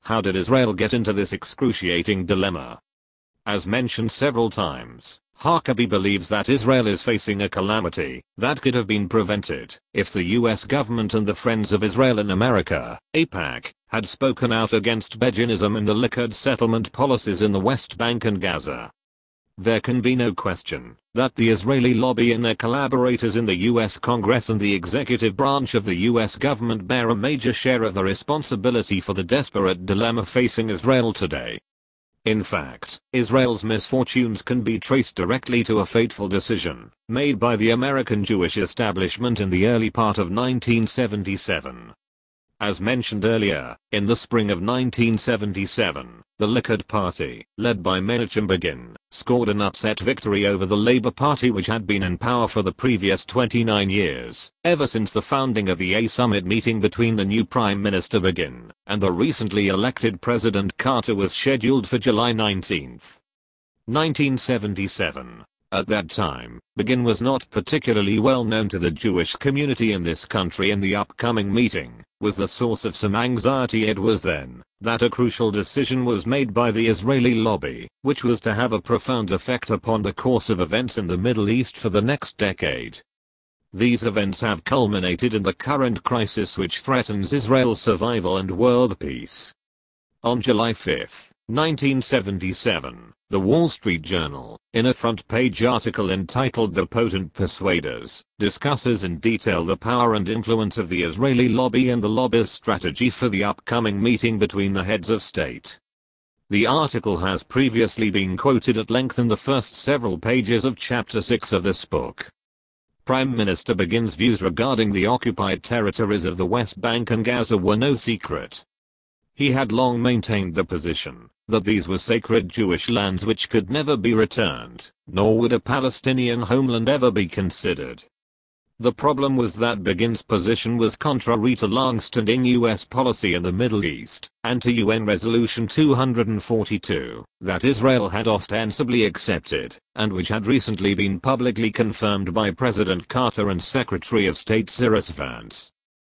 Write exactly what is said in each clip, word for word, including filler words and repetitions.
How did Israel get into this excruciating dilemma? As mentioned several times, Huckabee believes that Israel is facing a calamity that could have been prevented if the U S government and the Friends of Israel in America, AIPAC, had spoken out against Beginism and the Likud settlement policies in the West Bank and Gaza. There can be no question that the Israeli lobby and their collaborators in the U S Congress and the executive branch of the U S government bear a major share of the responsibility for the desperate dilemma facing Israel today. In fact, Israel's misfortunes can be traced directly to a fateful decision made by the American Jewish establishment in the early part of nineteen seventy-seven. As mentioned earlier, in the spring of nineteen seventy-seven, the Likud Party, led by Menachem Begin, scored an upset victory over the Labour Party, which had been in power for the previous twenty-nine years, ever since the founding of the A Summit meeting between the new Prime Minister Begin and the recently elected President Carter was scheduled for July nineteenth, nineteen seventy-seven. At that time, Begin was not particularly well known to the Jewish community in this country, and the upcoming meeting was the source of some anxiety. It was then that a crucial decision was made by the Israeli lobby, which was to have a profound effect upon the course of events in the Middle East for the next decade. These events have culminated in the current crisis which threatens Israel's survival and world peace. On July fifth, nineteen seventy-seven, the Wall Street Journal, in a front-page article entitled "The Potent Persuaders," discusses in detail the power and influence of the Israeli lobby and the lobby's strategy for the upcoming meeting between the heads of state. The article has previously been quoted at length in the first several pages of Chapter six of this book. Prime Minister Begin's views regarding the occupied territories of the West Bank and Gaza were no secret. He had long maintained the position that these were sacred Jewish lands which could never be returned, nor would a Palestinian homeland ever be considered. The problem was that Begin's position was contrary to long-standing U S policy in the Middle East, and to U N Resolution two forty-two, that Israel had ostensibly accepted, and which had recently been publicly confirmed by President Carter and Secretary of State Cyrus Vance.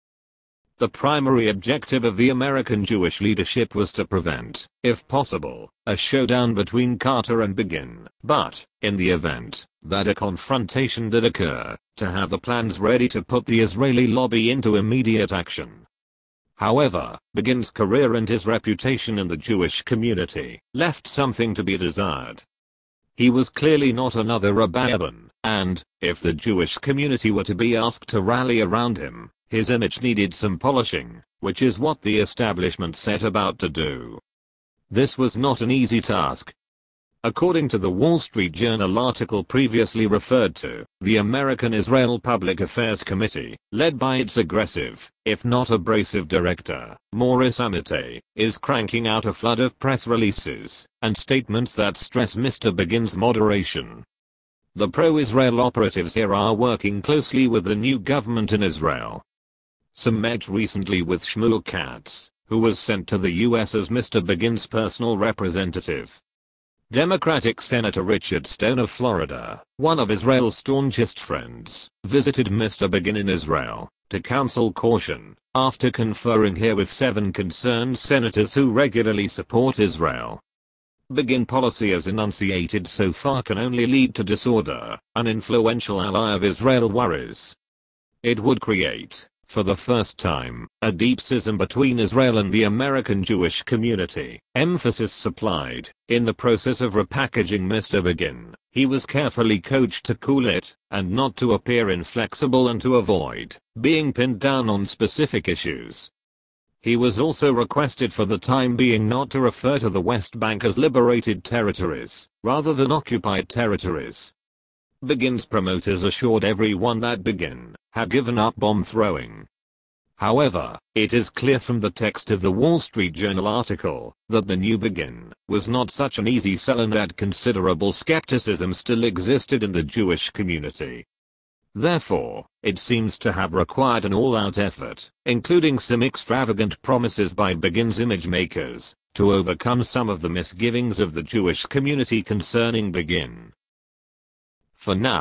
The primary objective of the American Jewish leadership was to prevent, if possible, a showdown between Carter and Begin, but, in the event that a confrontation did occur, to have the plans ready to put the Israeli lobby into immediate action. However, Begin's career and his reputation in the Jewish community left something to be desired. He was clearly not another Rabban, and, if the Jewish community were to be asked to rally around him, his image needed some polishing, which is what the establishment set about to do. This was not an easy task. According to the Wall Street Journal article previously referred to, the American Israel Public Affairs Committee, led by its aggressive, if not abrasive director, Maurice Amitay, is cranking out a flood of press releases and statements that stress Mister Begin's moderation. The pro-Israel operatives here are working closely with the new government in Israel. Some met recently with Shmuel Katz, who was sent to the U S as Mister Begin's personal representative. Democratic Senator Richard Stone of Florida, one of Israel's staunchest friends, visited Mister Begin in Israel to counsel caution, after conferring here with seven concerned senators who regularly support Israel. Begin policy as enunciated so far can only lead to disorder, an influential ally of Israel worries. It would create, for the first time, a deep schism between Israel and the American Jewish community. Emphasis supplied. In the process of repackaging Mister Begin, he was carefully coached to cool it, and not to appear inflexible and to avoid being pinned down on specific issues. He was also requested for the time being not to refer to the West Bank as liberated territories, rather than occupied territories. Begin's promoters assured everyone that Begin had given up bomb throwing. However, it is clear from the text of the Wall Street Journal article that the new Begin was not such an easy sell and that considerable skepticism still existed in the Jewish community. Therefore, it seems to have required an all-out effort, including some extravagant promises by Begin's image makers, to overcome some of the misgivings of the Jewish community concerning Begin. For now,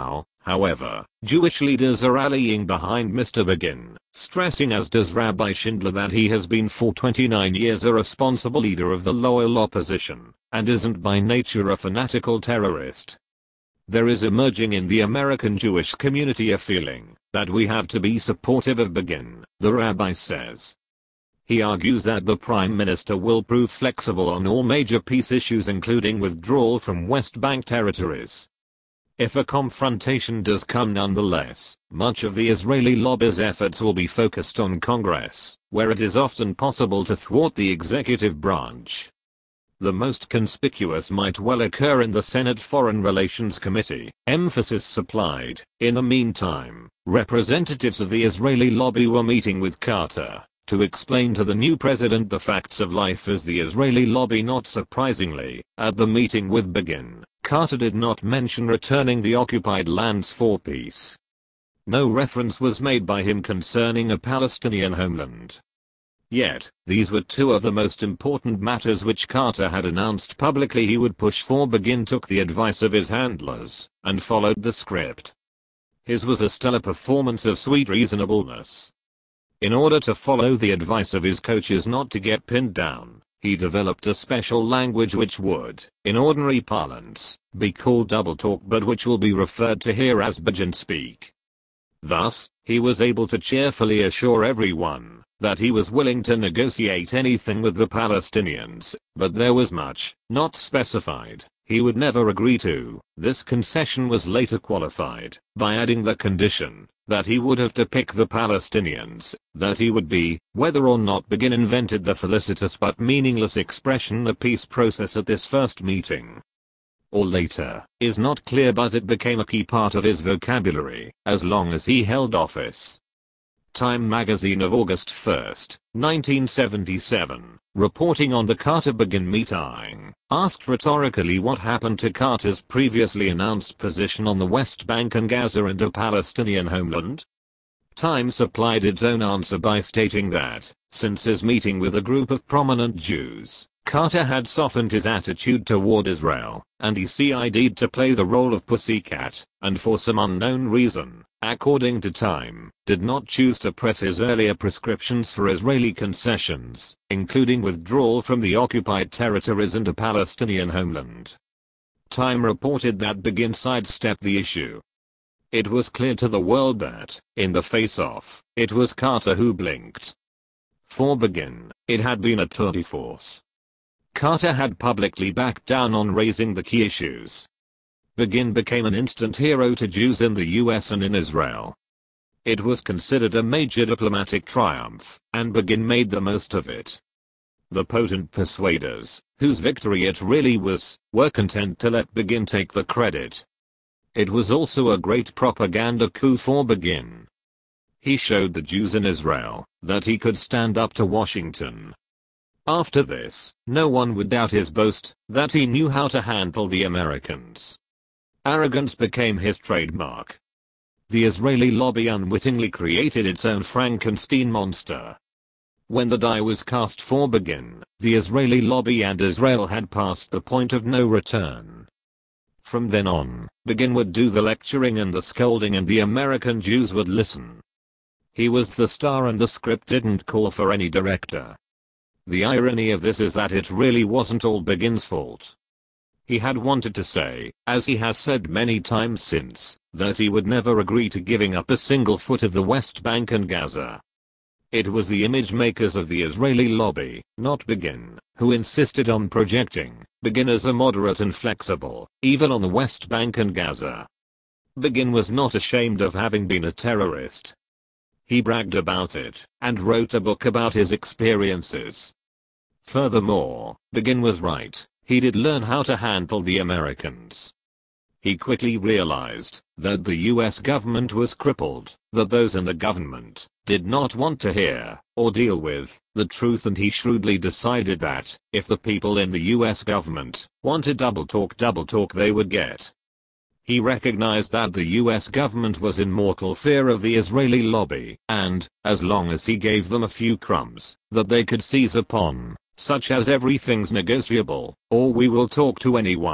However, Jewish leaders are rallying behind Mister Begin, stressing, as does Rabbi Schindler, that he has been for twenty-nine years a responsible leader of the loyal opposition, and isn't by nature a fanatical terrorist. There is emerging in the American Jewish community a feeling that we have to be supportive of Begin, the rabbi says. He argues that the Prime Minister will prove flexible on all major peace issues, including withdrawal from West Bank territories. If a confrontation does come nonetheless, much of the Israeli lobby's efforts will be focused on Congress, where it is often possible to thwart the executive branch. The most conspicuous might well occur in the Senate Foreign Relations Committee, emphasis supplied. In the meantime, representatives of the Israeli lobby were meeting with Carter to explain to the new president the facts of life as the Israeli lobby. Not surprisingly, at the meeting with Begin, Carter did not mention returning the occupied lands for peace. No reference was made by him concerning a Palestinian homeland. Yet, these were two of the most important matters which Carter had announced publicly he would push for. Begin took the advice of his handlers and followed the script. His was a stellar performance of sweet reasonableness. In order to follow the advice of his coaches not to get pinned down, he developed a special language which would, in ordinary parlance, be called double talk, but which will be referred to here as Begin speak. Thus, he was able to cheerfully assure everyone that he was willing to negotiate anything with the Palestinians, but there was much not specified he would never agree to. This concession was later qualified by adding the condition that he would have to pick the Palestinians, that he would be, whether or not Begin invented the felicitous but meaningless expression the peace process at this first meeting, or later, is not clear, but it became a key part of his vocabulary as long as he held office. Time magazine of August first, nineteen seventy-seven, reporting on the Carter-Begin meeting, asked rhetorically what happened to Carter's previously announced position on the West Bank and Gaza and a Palestinian homeland. Time supplied its own answer by stating that, since his meeting with a group of prominent Jews, Carter had softened his attitude toward Israel, and he decided to play the role of pussycat, and for some unknown reason, according to Time, did not choose to press his earlier prescriptions for Israeli concessions, including withdrawal from the occupied territories and a Palestinian homeland. Time reported that Begin sidestepped the issue. It was clear to the world that, in the face-off, it was Carter who blinked. For Begin, it had been a tour de force. Carter had publicly backed down on raising the key issues. Begin became an instant hero to Jews in the U S and in Israel. It was considered a major diplomatic triumph, and Begin made the most of it. The potent persuaders, whose victory it really was, were content to let Begin take the credit. It was also a great propaganda coup for Begin. He showed the Jews in Israel that he could stand up to Washington. After this, no one would doubt his boast that he knew how to handle the Americans. Arrogance became his trademark. The Israeli lobby unwittingly created its own Frankenstein monster. When the die was cast for Begin, the Israeli lobby and Israel had passed the point of no return. From then on, Begin would do the lecturing and the scolding, and the American Jews would listen. He was the star and the script didn't call for any director. The irony of this is that it really wasn't all Begin's fault. He had wanted to say, as he has said many times since, that he would never agree to giving up a single foot of the West Bank and Gaza. It was the image makers of the Israeli lobby, not Begin, who insisted on projecting Begin as a moderate and flexible, even on the West Bank and Gaza. Begin was not ashamed of having been a terrorist. He bragged about it, and wrote a book about his experiences. Furthermore, Begin was right, he did learn how to handle the Americans. He quickly realized that the U S government was crippled, that those in the government did not want to hear or deal with the truth, and he shrewdly decided that if the people in the U S government wanted double talk double talk they would get. He recognized that the U S government was in mortal fear of the Israeli lobby, and, as long as he gave them a few crumbs that they could seize upon, such as everything's negotiable, or we will talk to anyone,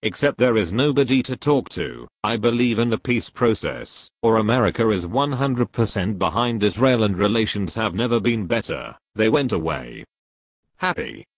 Except there is nobody to talk to. I believe in the peace process, or America is one hundred percent behind Israel and relations have never been better. They went away. Happy.